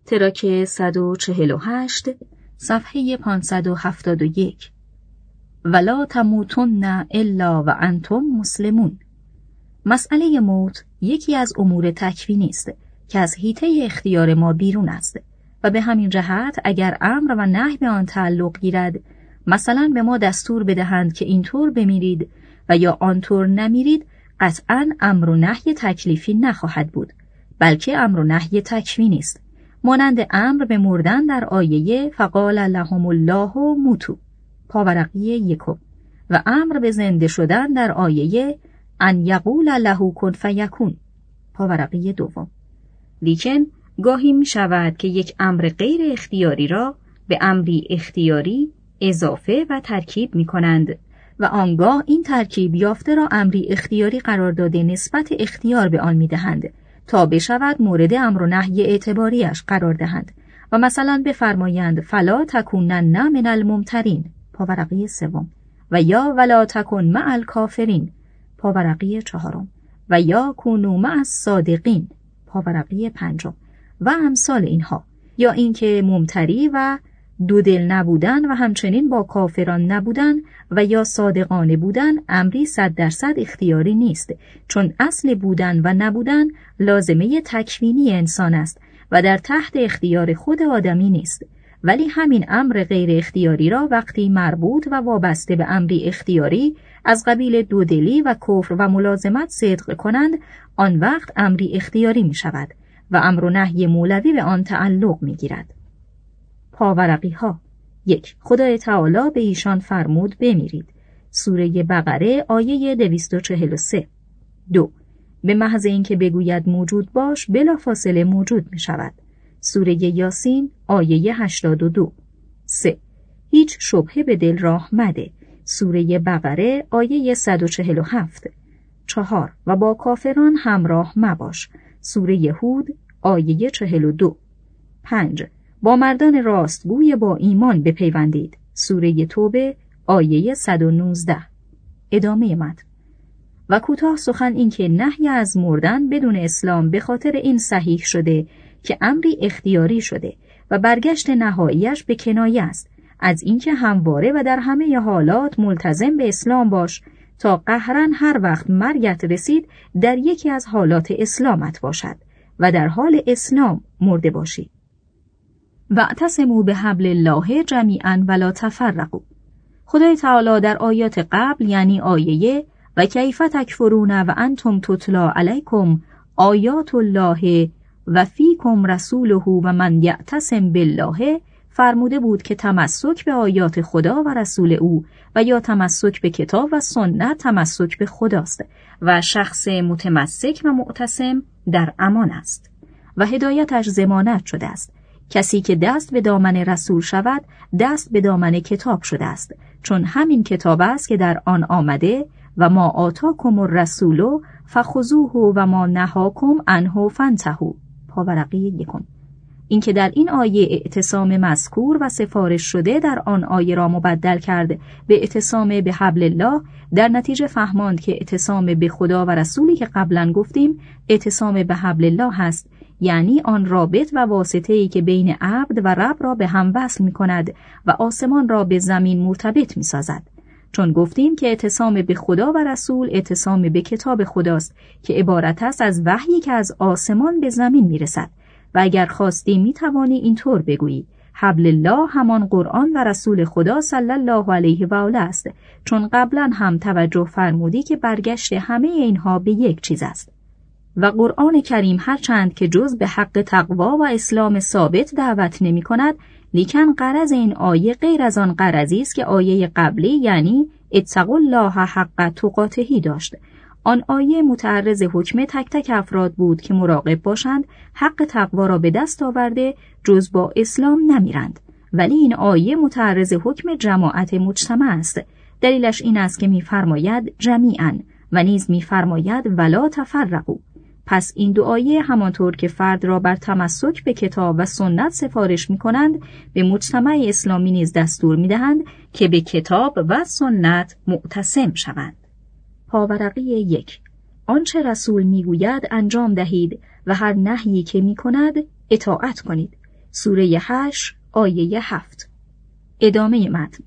تراک 148 صفحه 571 ولا تموتن الا و انتم مسلمون. مسئله موت یکی از امور تکوینی است که از حیطه اختیار ما بیرون است و به همین جهت اگر امر و نهی به آن تعلق گیرد، مثلا به ما دستور بدهند که اینطور بمیرید و یا آنطور نمیرید، قطعاً امر و نهی تکلیفی نخواهد بود، بلکه امر و نهی تکوینی است، مانند امر به مردن در آیه فقال لهم الله موتوا پاورقی 1 و امر به زنده شدن در آیه ان یقول له کن فیکون پاورقی 2. لیکن گاهی می شود که یک امر غیر اختیاری را به امری اختیاری اضافه و ترکیب می کنند و آنگاه این ترکیب یافته را امری اختیاری قرار داده نسبت اختیار به آن می دهند تا بشود مورد امر و نهی اعتباریش قرار دهند و مثلا بفرمایند فلا تکونن من الممترین پاورقی 3 و یا ولا تکن مع الکافرین پاورقی 4 و یا کونوا مع الصادقین پاورقی 5 و امثال اینها، یا اینکه ممتری و دو دل نبودن و همچنین با کافران نبودن و یا صادقانه بودن امری 100% اختیاری نیست، چون اصل بودن و نبودن لازمه تکوینی انسان است و در تحت اختیار خود آدمی نیست، ولی همین امر غیر اختیاری را وقتی مربوط و وابسته به امری اختیاری از قبیل دودلی و کفر و ملازمت صدق کنند، آن وقت امری اختیاری می شود و امر و نهی مولوی به آن تعلق می گیرد. پاورقی ها 1. خدای تعالی به ایشان فرمود بمیرید سوره بقره آیه 243. 2. به محض اینکه بگوید موجود باش بلافاصله موجود می شود سوره یاسین آیه 82. 3. هیچ شبهه به دل راه مده سوره بقره آیه 147. 4. و با کافران همراه مباش سوره هود آیه 42. 5. با مردان راستگوی با ایمان بپیوندید سوره توبه آیه 119. ادامه متن. و کوتاه سخن این که نهی از مردن بدون اسلام به خاطر این صحیح شده که امری اختیاری شده و برگشت نهاییش به کنایه است از اینکه همواره و در همه حالات ملتزم به اسلام باش تا قهرن هر وقت مرگت رسید در یکی از حالات اسلامت باشد و در حال اسلام مرده باشی. واعتصموا بحبل الله جمیعا ولا تفرقوا. خدای تعالی در آیات قبل یعنی آیه و کیف تکفرون و انتم تتلی علیکم آیات الله و فیکم رسوله و من یعتصم بالله فرموده بود که تمسک به آیات خدا و رسول او و یا تمسک به کتاب و سنت تمسک به خداست و شخص متمسک و معتصم در امان است و هدایتش ضمانت شده است. کسی که دست به دامن رسول شود دست به دامن کتاب شده است، چون همین کتاب است که در آن آمده و ما آتاکم الرسول فخذوه و ما نهاکم عنه فانتهوا پاورقی 1. این که در این آیه اعتصام مذکور و سفارش شده در آن آیه را مبدل کرد به اعتصام به حبل الله، در نتیجه فهماند که اعتصام به خدا و رسولی که قبلا گفتیم اعتصام به حبل الله هست، یعنی آن رابط و واسطه‌ای که بین عبد و رب را به هم وصل می کند و آسمان را به زمین مرتبط می سازد. چون گفتیم که اعتصام به خدا و رسول اعتصام به کتاب خداست که عبارت است از وحیی که از آسمان به زمین می رسد و اگر خواستی می توانی اینطور بگویی حبل الله همان قرآن و رسول خدا صلی الله علیه و آله است، چون قبلا هم توجه فرمودی که برگشت همه اینها به یک چیز است و قرآن کریم هرچند که جز به حق تقوا و اسلام ثابت دعوت نمی کند، لیکن غرض این آیه غیر از آن غرضی است که آیه قبلی یعنی اتقوا الله حق تقاته داشت. آن آیه متعرض حکم تک تک افراد بود که مراقب باشند حق تقوا را به دست آورده جز با اسلام نمیرند، ولی این آیه متعرض حکم جماعت مجتمع است. دلیلش این است که می‌فرماید جمیعاً و نیز می‌فرماید ولا تفرقوا. پس این دو آیه همانطور که فرد را بر تمسک به کتاب و سنت سفارش می‌کنند، به مجتمع اسلامی نیز دستور می‌دهند که به کتاب و سنت معتصم شوند. پاورقی 1. آنچه رسول میگوید انجام دهید و هر نهیی که میکند اطاعت کنید. سوره 8 آیه 7. ادامه متن.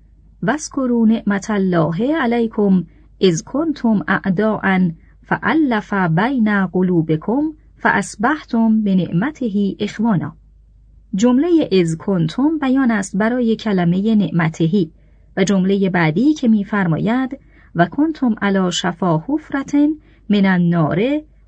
واذکروا نعمت الله علیکم اذ کنتم اعداء فألف بین قلوبکم فاصبحتم بنعمته اخوانا. جمله اذ کنتم بیان است برای کلمه نعمته و جمله بعدی که می‌فرماید و کنتم علی شفا حفرة من النار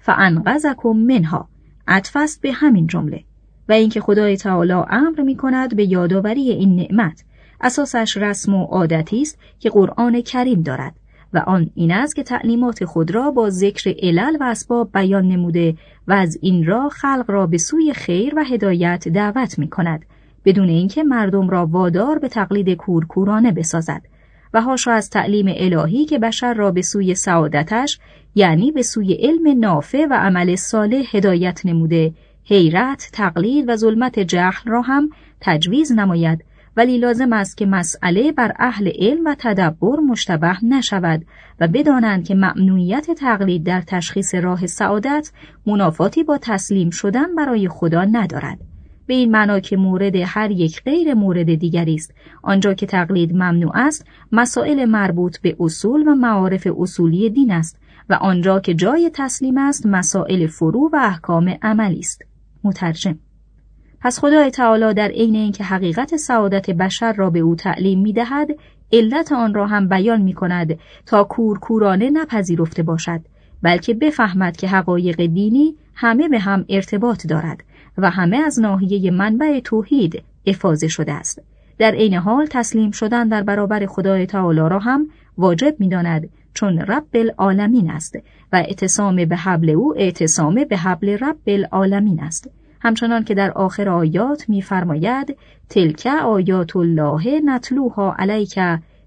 فانقذکم منها عطف است به همین جمله و اینکه خدای تعالی امر می‌کند به یادآوری این نعمت. اساسش رسم و عادتی است که قرآن کریم دارد و آن این است که تعلیمات خود را با ذکر علل و اسباب بیان نموده و از این راه خلق را به سوی خیر و هدایت دعوت می‌کند بدون اینکه مردم را وادار به تقلید کورکورانه بسازد و حاشا از تعلیم الهی که بشر را به سوی سعادتش یعنی به سوی علم نافع و عمل صالح هدایت نموده حیرت، تقلید و ظلمت جهل را هم تجویز نماید، ولی لازم است که مسئله بر اهل علم و تدبر مشتبه نشود و بدانند که ممنوعیت تقلید در تشخیص راه سعادت منافاتی با تسلیم شدن برای خدا ندارد. به این معنا که مورد هر یک غیر مورد دیگری است. آنجا که تقلید ممنوع است، مسائل مربوط به اصول و معارف اصولی دین است و آنجا که جای تسلیم است، مسائل فروع و احکام عملی است. مترجم. پس خدای تعالی در عین اینکه حقیقت سعادت بشر را به او تعلیم می‌دهد، علت آن را هم بیان می‌کند تا کورکورانه نپذیرفته باشد، بلکه بفهمد که حقایق دینی همه به هم ارتباط دارد و همه از ناحیه منبع توحید افاضه شده است. در عین حال تسلیم شدن در برابر خدای تعالی را هم واجب می‌داند، چون رب العالمین است و اعتصام به حبل او اعتصام به حبل رب العالمین است. همچنان که در آخر آیات می‌فرماید تلک آیات الله نتلوها علیک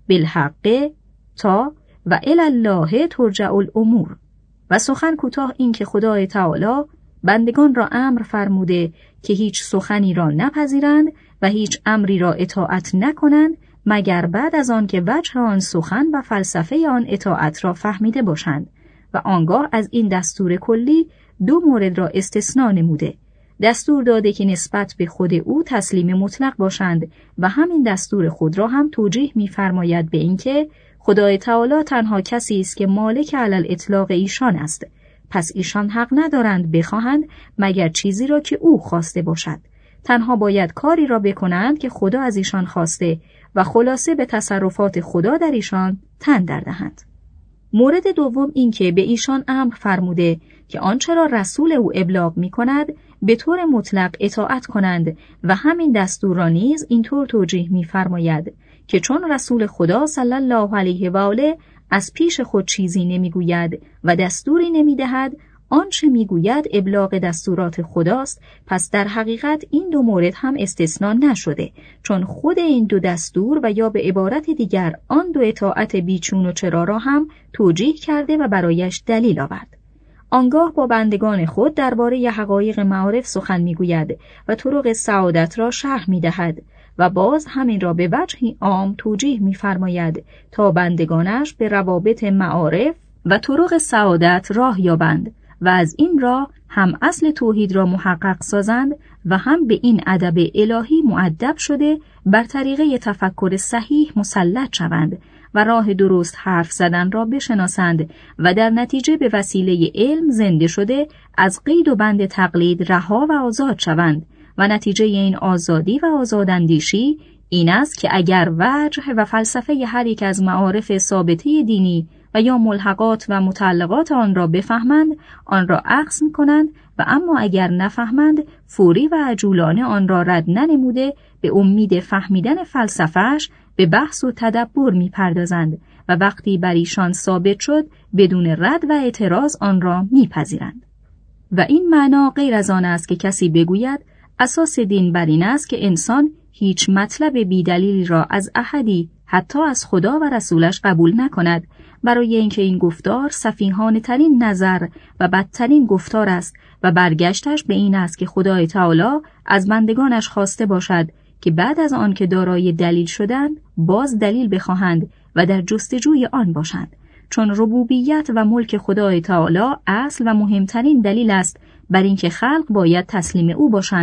بالحق تا و الی الله ترجع الامور. و سخن کوتاه این که خدای تعالی بندگان را امر فرموده که هیچ سخنی را نپذیرند و هیچ امری را اطاعت نکنند مگر بعد از آن که وجه آن سخن و فلسفه آن اطاعت را فهمیده باشند و آنگاه از این دستور کلی دو مورد را استثناء نموده. دستور داده که نسبت به خود او تسلیم مطلق باشند و همین دستور خود را هم توجیه می‌فرماید به اینکه خدای تعالی تنها کسی است که مالک علی الاطلاق ایشان است، پس ایشان حق ندارند بخواهند مگر چیزی را که او خواسته باشد. تنها باید کاری را بکنند که خدا از ایشان خواسته و خلاصه به تصرفات خدا در ایشان تن در دهند. مورد دوم این که به ایشان امر فرموده که آنچه را رسول او ابلاغ می‌کند به طور مطلق اطاعت کنند و همین دستور را نیز اینطور توجیه می‌فرماید که چون رسول خدا صلی الله علیه و آله از پیش خود چیزی نمیگوید و دستوری نمیدهد، آنچه میگوید ابلاغ دستورات خداست، پس در حقیقت این دو مورد هم استثناء نشده، چون خود این دو دستور و یا به عبارت دیگر آن دو اطاعت بیچون و چرا را هم توجیه کرده و برایش دلیل آورد. آنگاه با بندگان خود درباره حقایق معارف سخن میگوید و طرق سعادت را شرح میدهد و باز همین را به وجهی عام توجیه می‌فرماید تا بندگانش به روابط معارف و طرق سعادت راه یابند و از این راه هم اصل توحید را محقق سازند و هم به این ادب الهی مؤدب شده بر طریقه تفکر صحیح مسلط شوند و راه درست حرف زدن را بشناسند و در نتیجه به وسیله علم زنده شده از قید و بند تقلید رها و آزاد شوند و نتیجه این آزادی و آزاداندیشی این است که اگر وجه و فلسفه هر یک از معارف ثابته دینی و یا ملحقات و متعلقات آن را بفهمند، آن را اخذ می‌کنند و اما اگر نفهمند، فوری و عجولانه آن را رد ننموده به امید فهمیدن فلسفه‌اش به بحث و تدبر می‌پردازند و وقتی بر ایشان ثابت شد بدون رد و اعتراض آن را می‌پذیرند. و این معنا غیر از آن است که کسی بگوید اساس دین بر این است که انسان هیچ مطلب بی‌دلیل را از احدی حتی از خدا و رسولش قبول نکند، برای اینکه این گفتار سفیهانه ترین نظر و بدترین گفتار است و برگشتش به این است که خدای تعالی از بندگانش خواسته باشد که بعد از آن که دارای دلیل شدند باز دلیل بخواهند و در جستجوی آن باشند، چون ربوبیت و ملک خدای تعالی اصل و مهمترین دلیل است بر اینکه خلق باید تسلیم او باشند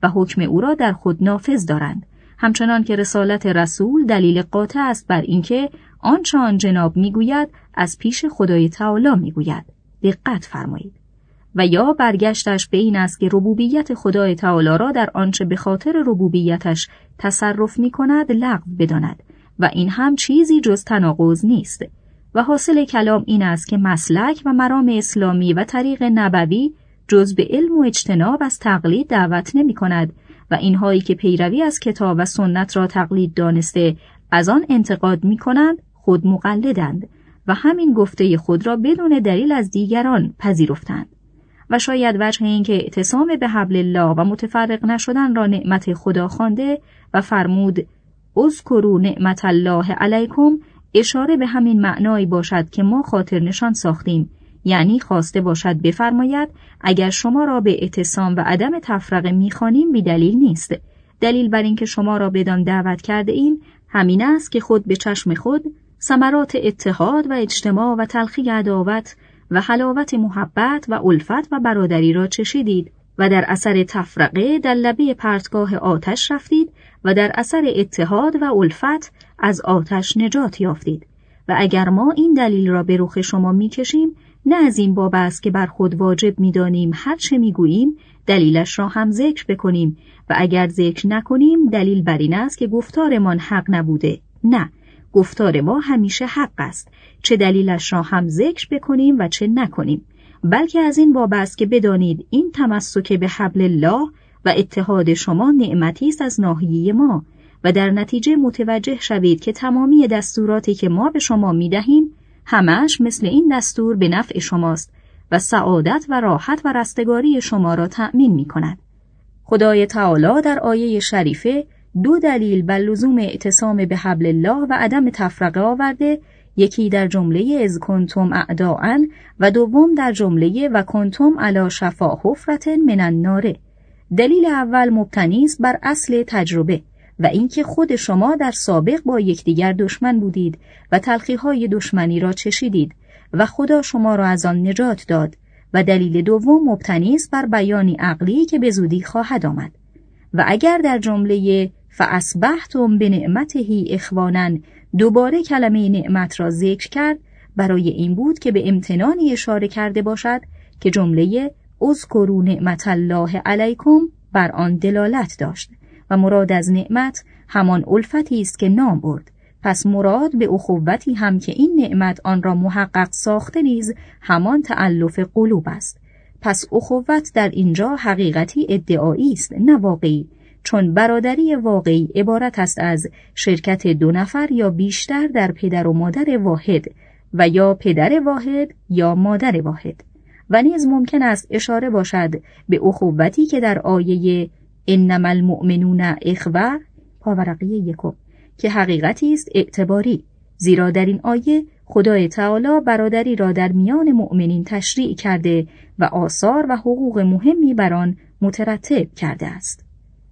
و حکم او را در خود نافذ دارند، همچنان که رسالت رسول دلیل قاطع است بر اینکه آنچه آن جناب میگوید از پیش خدای تعالی میگوید. دقت فرمایید. و یا برگشتش به این است که ربوبیت خدای تعالی را در آنچه به خاطر ربوبیتش تصرف میکند لغو بداند و این هم چیزی جز تناقض نیست. و حاصل کلام این است که مسلک و مرام اسلامی و طریق نبوی جز به علم و اجتناب از تقلید دعوت نمی کند و اینهایی که پیروی از کتاب و سنت را تقلید دانسته از آن انتقاد می کنند خود مقلدند و همین گفته خود را بدون دلیل از دیگران پذیرفتند. و شاید وجه این که اعتصام به حبل الله و متفرق نشدن را نعمت خدا خوانده و فرمود اذکروا نعمت الله علیکم اشاره به همین معنایی باشد که ما خاطر نشان ساختیم، یعنی خواسته باشد بفرماید اگر شما را به اعتصام و عدم تفرقه می‌خوانیم بی دلیل نیست. دلیل بر این که شما را بدان دعوت کرده ایم همین است که خود به چشم خود ثمرات اتحاد و اجتماع و تلخی عداوت و حلاوت محبت و الفت و برادری را چشیدید و در اثر تفرقه در لبه پرتگاه آتش رفتید و در اثر اتحاد و الفت از آتش نجات یافتید. و اگر ما این دلیل را به رخ شما میکشیم نه از این باب است که بر خود واجب میدانیم هر چه میگوییم دلیلش را هم ذکر بکنیم و اگر ذکر نکنیم دلیل بر این است که گفتارمان حق نبوده. نه، گفتار ما همیشه حق است، چه دلیلش را هم ذکر بکنیم و چه نکنیم، بلکه از این باب است که بدانید این تمسک به حبل الله و اتحاد شما نعمتی است از ناحیه ما و در نتیجه متوجه شوید که تمامی دستوراتی که ما به شما میدهیم همش مثل این دستور به نفع شماست و سعادت و راحت و رستگاری شما را تأمین می کند. خدای تعالی در آیه شریفه 2 دلیل بر لزوم اعتصام به حبل الله و عدم تفرقه آورده، یکی در جمله اذ کنتم اعداء و دوم در جمله و کنتم علی شفا حفرة من النار. دلیل اول مبتنی است بر اصل تجربه و اینکه خود شما در سابق با یکدیگر دشمن بودید و تلخی‌های دشمنی را چشیدید و خدا شما را از آن نجات داد، و دلیل دوم مبتنی است بر بیانی عقلی که به زودی خواهد آمد. و اگر در جمله فاصبحتم بنعمته اخوانا دوباره کلمه نعمت را ذکر کرد برای این بود که به امتنانی اشاره کرده باشد که جمله اذکروا نعمت الله علیکم بر آن دلالت داشت و مراد از نعمت همان الفتی است که نام برد. پس مراد به اخوتی هم که این نعمت آن را محقق ساخته نیز همان تألف قلوب است. پس اخوت در اینجا حقیقتی ادعایی است نه واقعی، چون برادری واقعی عبارت است از شرکت 2 نفر یا بیشتر در پدر و مادر واحد و یا پدر واحد یا مادر واحد. و نیز ممکن است اشاره باشد به اخوتی که در آیه انما المؤمنون اخوه پاورقی 1 که حقیقتی است اعتباری، زیرا در این آیه خدای تعالی برادری را در میان مؤمنین تشریع کرده و آثار و حقوق مهمی بر آن مترتب کرده است.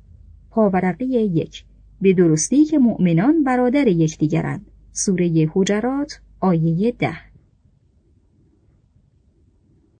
پاورقی 1 به درستی که مؤمنان برادر یکدیگرند. سوره حجرات آیه 10.